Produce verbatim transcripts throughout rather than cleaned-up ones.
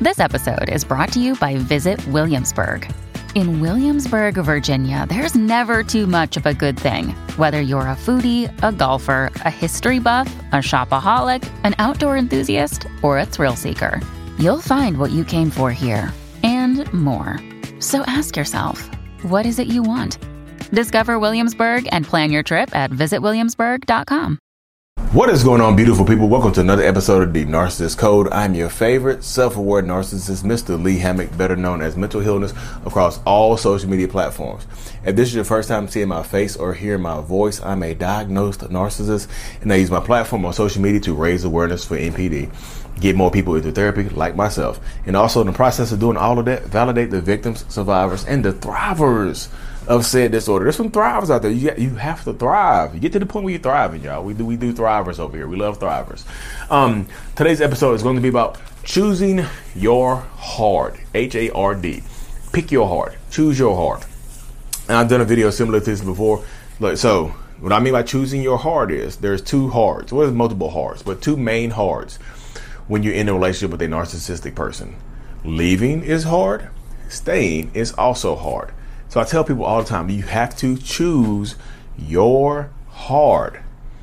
This episode is brought to you by Visit Williamsburg. In Williamsburg, Virginia, there's never too much of a good thing. Whether you're a foodie, a golfer, a history buff, a shopaholic, an outdoor enthusiast, or a thrill seeker, you'll find what you came for here and more. So ask yourself, what is it you want? Discover Williamsburg and plan your trip at visit williamsburg dot com. What is going on, beautiful people? Welcome to another episode of The Narcissist Code. I'm your favorite self-aware narcissist, Mister Lee Hammock, better known as Mental Healness, across all social media platforms. If this is your first time seeing my face or hearing my voice, I'm a diagnosed narcissist, and I use my platform on social media to raise awareness for N P D, get more people into therapy like myself, and also in the process of doing all of that, validate the victims, survivors, and the thrivers of said disorder. There's some thrivers out there. You got, you have to thrive. You get to the point where you're thriving, y'all. We do we do thrivers over here. We love thrivers. Um, today's episode is going to be about choosing your hard. H A R D. Pick your hard. Choose your hard. And I've done a video similar to this before. Like, so what I mean by choosing your hard is there's two hards. Well, there's multiple hards, but two main hards when you're in a relationship with a narcissistic person. Leaving is hard. Staying is also hard. So I tell people all the time, you have to choose your hard.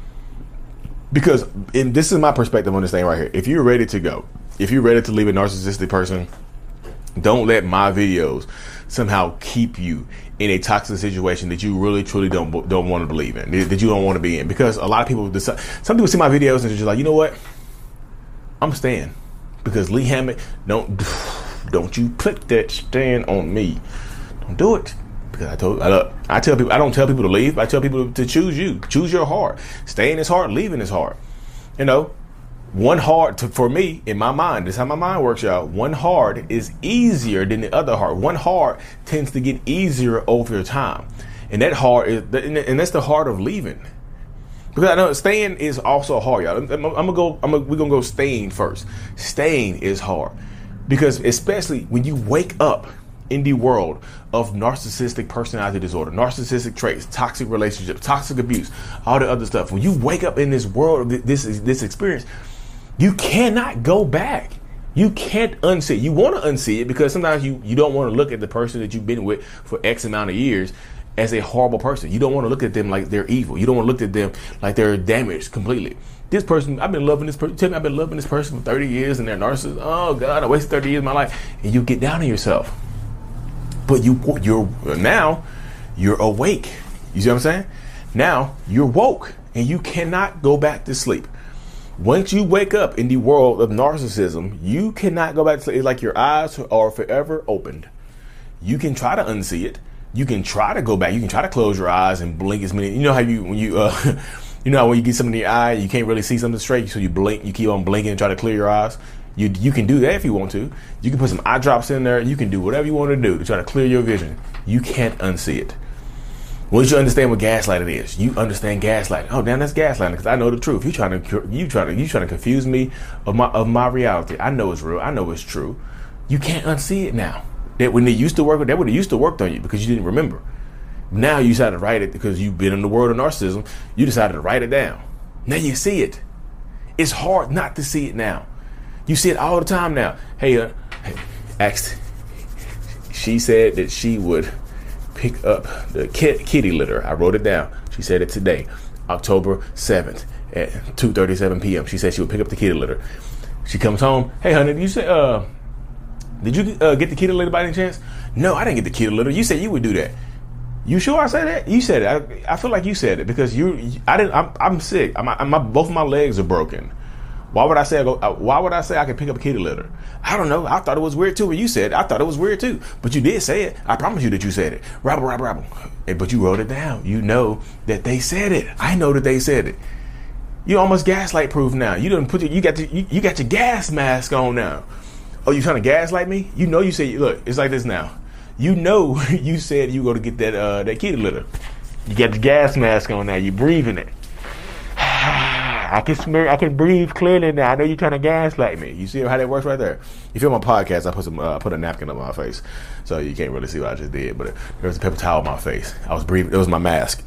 Because, and this is my perspective on this thing right here. If you're ready to go, if you're ready to leave a narcissistic person, don't let my videos somehow keep you in a toxic situation that you really, truly don't don't want to believe in, that you don't want to be in. Because a lot of people decide, some people see my videos and they're just like, you know what? I'm staying. Because Lee Hammock, don't, don't you put that stand on me. Don't do it. Because I told I, I tell people I don't tell people to leave. I tell people to choose you. Choose your heart. Staying is hard. Leaving is hard. You know, one hard to, for me in my mind. This is how my mind works, y'all. One hard is easier than the other hard. One hard tends to get easier over time, and that hard is and that's the hard of leaving. Because I know staying is also hard, y'all. I'm, I'm, I'm gonna go. I'm gonna, we're gonna go staying first. Staying is hard because especially when you wake up in the world of narcissistic personality disorder, narcissistic traits, toxic relationships, toxic abuse, all the other stuff. When you wake up in this world of this this experience, you cannot go back. You can't unsee it. You want to unsee it because sometimes you, you don't want to look at the person that you've been with for X amount of years as a horrible person. You don't want to look at them like they're evil. You don't want to look at them like they're damaged completely. This person, I've been loving this person. Tell me I've been loving this person for thirty years and they're narcissists. Oh God, I wasted thirty years of my life. And you get down on yourself. But you, you're now you're awake. You see what I'm saying? Now you're woke and you cannot go back to sleep. Once you wake up in the world of narcissism, you cannot go back to sleep. It's like your eyes are forever opened. You can try to unsee it. You can try to go back. You can try to close your eyes and blink as many. You know how you when you uh, you know how when you get something in your eye, you can't really see something straight, so you blink. You keep on blinking and try to clear your eyes. You you can do that if you want to. You can put some eye drops in there. You can do whatever you want to do to try to clear your vision. You can't unsee it. Once you understand what gaslighting is, you understand gaslighting. Oh, damn, that's gaslighting because I know the truth. You trying to you trying to you trying to confuse me of my of my reality. I know it's real. I know it's true. You can't unsee it now. That when they used to work, that would have used to worked on you because you didn't remember. Now you decided to write it because you've been in the world of narcissism. You decided to write it down. Now you see it. It's hard not to see it now. You see it all the time now. Hey, uh, hey, asked. She said that she would pick up the kit, kitty litter. I wrote it down. She said it today, October seventh at two thirty-seven p.m. She said she would pick up the kitty litter. She comes home. Hey, honey, did you say, uh, did you uh, get the kitty litter by any chance? No, I didn't get the kitty litter. You said you would do that. You sure I said that? You said it. I, I feel like you said it because you. I didn't. I'm, I'm sick. I'm, I'm, my, both of my legs are broken. Why would I say I go, why would I say I can pick up a kitty litter? I don't know. I thought it was weird too when you said it. I thought it was weird too. But you did say it. I promise you that you said it. Rabble, rabble, rabble. But you wrote it down. You know that they said it. I know that they said it. You almost gaslight proof now. You didn't put your, you got your, you, you got your gas mask on now. Oh, you trying to gaslight me? You know you said, look, it's like this now. You know you said you were going to get that uh, that kitty litter. You got the gas mask on now. You're breathing it. I can smell, I can breathe clearly now. I know you're trying to gaslight me. You see how that works right there? You feel my podcast? I put some, uh, put a napkin on my face, so you can't really see what I just did. But there was a paper towel on my face. I was breathing. It was my mask.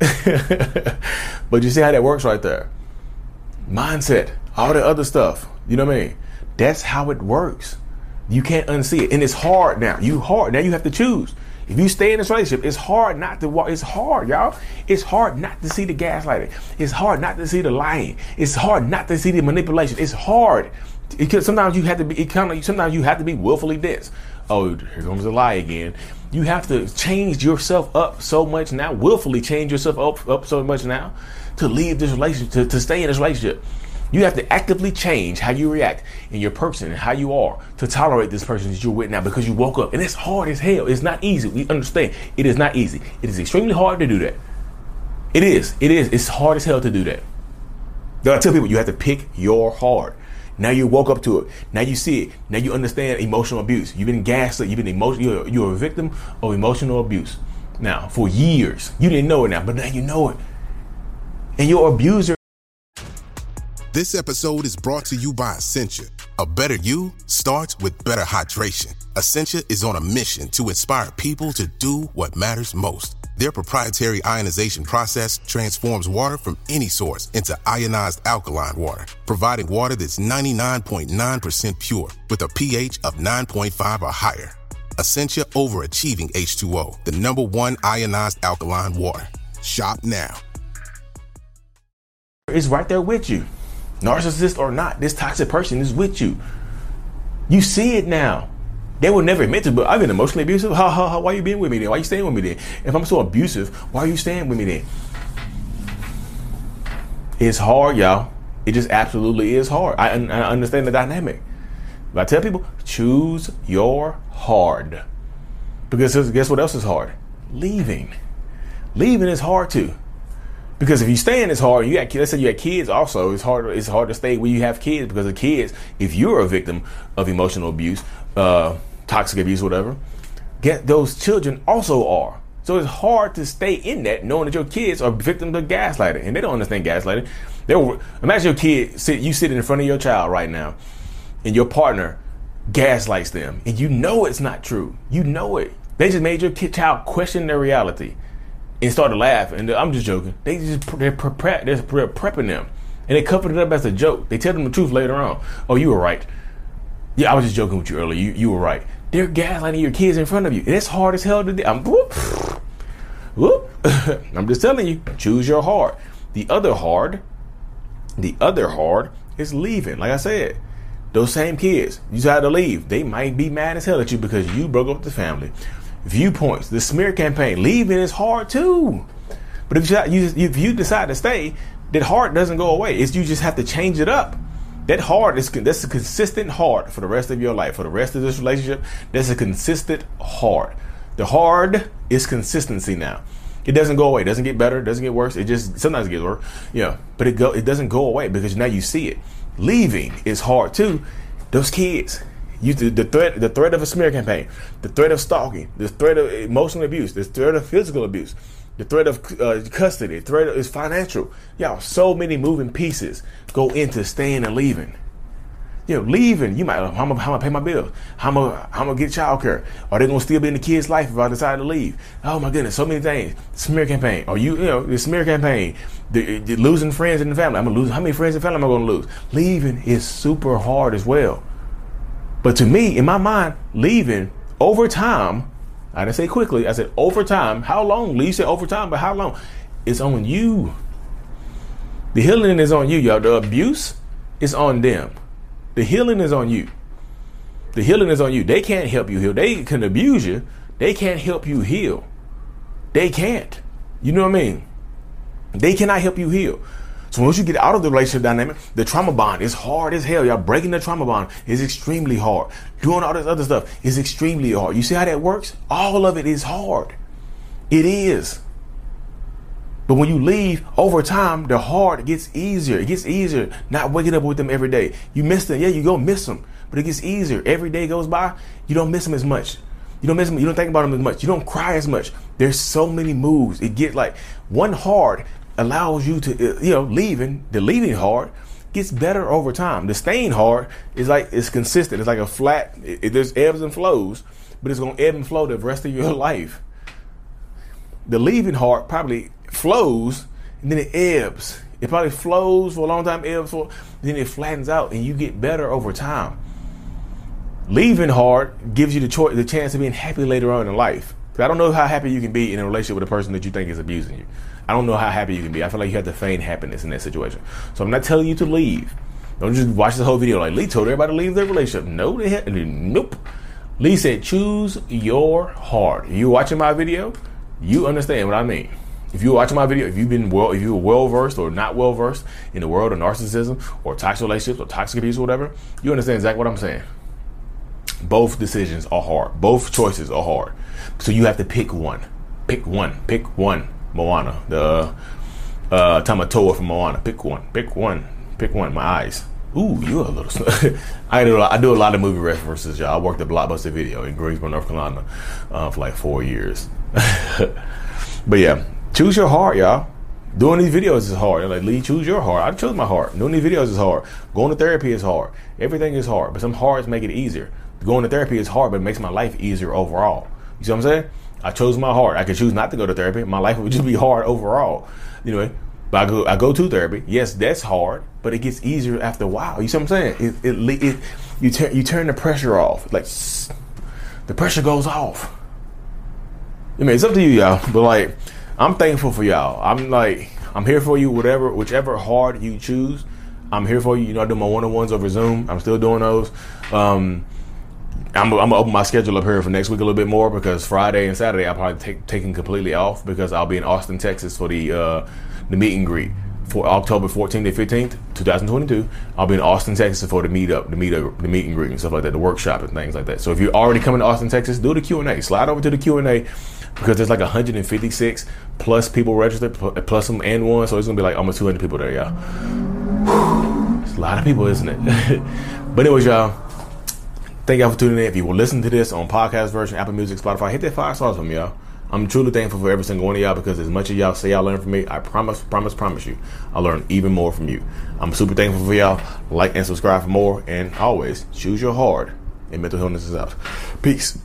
But you see how that works right there? Mindset, all the other stuff. You know what I mean? That's how it works. You can't unsee it. And it's hard now. You hard. Now you have to choose. If you stay in this relationship, it's hard not to walk. It's hard, y'all. It's hard not to see the gaslighting. It's hard not to see the lying. It's hard not to see the manipulation. It's hard. Because sometimes you have to be, it kind of, sometimes you have to be willfully dense. Oh, here comes the lie again. You have to change yourself up so much now, willfully change yourself up, up so much now to leave this relationship, to, to stay in this relationship. You have to actively change how you react in your person and how you are to tolerate this person that you're with now, because you woke up. And it's hard as hell. It's not easy. We understand. It is not easy. It is extremely hard to do that. It is. It is. It's hard as hell to do that. I tell people you have to pick your hard. Now you woke up to it. Now you see it. Now you understand emotional abuse. You've been gaslit. You've been emotional. You're, you're a victim of emotional abuse. Now, for years, you didn't know it now, but now you know it. And your abuser. This episode is brought to you by Essentia. A better you starts with better hydration. Essentia is on a mission to inspire people to do what matters most. Their proprietary ionization process transforms water from any source into ionized alkaline water, providing water that's ninety-nine point nine percent pure with a pH of nine point five or higher. Essentia Overachieving H two O, the number one ionized alkaline water. Shop now. It's right there with you. Narcissist or not, this toxic person is with you. You see it now. They were never admit to, but I've been emotionally abusive. Ha ha ha. Why you being with me then? Why you staying with me then? If I'm so abusive, why are you staying with me then? It's hard, y'all. It just absolutely is hard. I, I understand the dynamic. But I tell people, choose your hard. Because guess what else is hard? Leaving. Leaving is hard too. Because if you stay in, it's hard. You got, let's say you have kids also. It's hard. It's hard to stay when you have kids, because the kids, if you're a victim of emotional abuse, uh, toxic abuse, whatever, get those children also are. So it's hard to stay in that, knowing that your kids are victims of gaslighting, and they don't understand gaslighting. They will, imagine your kid sit, you sitting in front of your child right now, and your partner gaslights them, and you know it's not true. You know it. They just made your kid, child question their reality. And started laughing. And I'm just joking. They just they're, pre- they're prepping them, and they covered it up as a joke. They tell them the truth later on. Oh, you were right. Yeah, I was just joking with you earlier. You you were right. They're gaslighting your kids in front of you. And it's hard as hell to do. I'm whoop, whoop. I'm just telling you. Choose your hard. The other hard, the other hard is leaving. Like I said, those same kids, you decide to leave. They might be mad as hell at you because you broke up with the family. Viewpoints, the smear campaign, leaving is hard too. But if you, if you decide to stay, that hard doesn't go away. It's you just have to change it up. That hard is that's a consistent hard for the rest of your life, for the rest of this relationship. That's a consistent hard. The hard is consistency now. It doesn't go away. It doesn't get better. It doesn't get worse. It just sometimes it gets worse. Yeah, but it go. It doesn't go away because now you see it. Leaving is hard too. Those kids. You, the threat, the threat of a smear campaign, the threat of stalking, the threat of emotional abuse, the threat of physical abuse, the threat of uh, custody, the threat is financial. Y'all, so many moving pieces go into staying and leaving. You know, leaving, you might, how am I gonna pay my bills? How am I, how am I gonna get childcare? Are they gonna still be in the kid's life if I decide to leave? Oh my goodness, so many things. Smear campaign. Are you, you know, the smear campaign, the, the losing friends in the family. I'm gonna lose. How many friends in the family am I gonna lose? Leaving is super hard as well. But to me, in my mind, leaving over time, I didn't say quickly, I said over time. How long? Lee said over time, but how long? It's on you. The healing is on you, y'all. The abuse is on them. The healing is on you. The healing is on you. They can't help you heal. They can abuse you. They can't help you heal. They can't. You know what I mean? They cannot help you heal. So once you get out of the relationship dynamic, the trauma bond is hard as hell. Y'all breaking the trauma bond is extremely hard. Doing all this other stuff is extremely hard. You see how that works? All of it is hard. It is. But when you leave, over time, the hard gets easier. It gets easier not waking up with them every day. You miss them. Yeah, you're going to miss them. But it gets easier. Every day goes by, you don't miss them as much. You don't miss them. You don't think about them as much. You don't cry as much. There's so many moves. It gets like one hard allows you to, you know, leaving, the leaving hard gets better over time. The staying hard is like, it's consistent. It's like a flat, it, it, there's ebbs and flows, but it's going to ebb and flow the rest of your life. The leaving hard probably flows and then it ebbs. It probably flows for a long time, ebbs for, then it flattens out and you get better over time. Leaving hard gives you the choice, the chance of being happy later on in life. I don't know how happy you can be in a relationship with a person that you think is abusing you. I don't know how happy you can be. I feel like you have to feign happiness in that situation. So I'm not telling you to leave. Don't just watch the whole video like Lee told everybody to leave their relationship. No, they had, nope. Lee said, choose your heart. You watching my video, you understand what I mean. If you're watching my video, if you've been well, if you're well versed or not well versed in the world of narcissism or toxic relationships or toxic abuse or whatever, you understand exactly what I'm saying. Both decisions are hard. Both choices are hard. So you have to pick one. Pick one. Pick one. Moana, the uh, Tamatoa from Moana. Pick one. Pick one. Pick one. My eyes. Ooh, you're a little. I do. I do a lot of movie references, y'all. I worked at Blockbuster Video in Greensboro, North Carolina, uh, for like four years. But yeah, choose your heart, y'all. Doing these videos is hard. Like, Lee, choose your heart. I chose my heart. Doing these videos is hard. Going to therapy is hard. Everything is hard, but some hards make it easier. Going to therapy is hard, but it makes my life easier overall. You see what I'm saying? I chose my heart. I could choose not to go to therapy. My life would just be hard overall. Anyway, but I go, I go to therapy. Yes, that's hard, but it gets easier after a while. You see what I'm saying? It, it, it you turn, you turn the pressure off. Like, the pressure goes off. I mean, it's up to you, y'all. But like, I'm thankful for y'all. I'm like, I'm here for you. Whatever, whichever hard you choose, I'm here for you. You know, I do my one-on-ones over Zoom. I'm still doing those. Um, I'm, I'm gonna open my schedule up here for next week a little bit more, because Friday and Saturday I'll probably take taking completely off, because I'll be in Austin, Texas for the uh, the meet and greet for October fourteenth and fifteenth, twenty twenty-two. I'll be in Austin, Texas for the meet up, the meet up, the meet and greet and stuff like that, the workshop and things like that. So if you're already coming to Austin, Texas, do the Q and A. Slide over to the Q and A, because there's like one hundred fifty-six plus people registered, plus some and one, so it's gonna be like almost two hundred people there, y'all. It's a lot of people, isn't it? But anyways, y'all. Thank y'all for tuning in. If you will listen to this on podcast version, Apple Music, Spotify, hit that five stars from y'all. I'm truly thankful for every single one of y'all, because as much as y'all say y'all learn from me, I promise, promise, promise you, I learn even more from you. I'm super thankful for y'all. Like and subscribe for more. And always, choose your hard. And mental illness is out. Peace.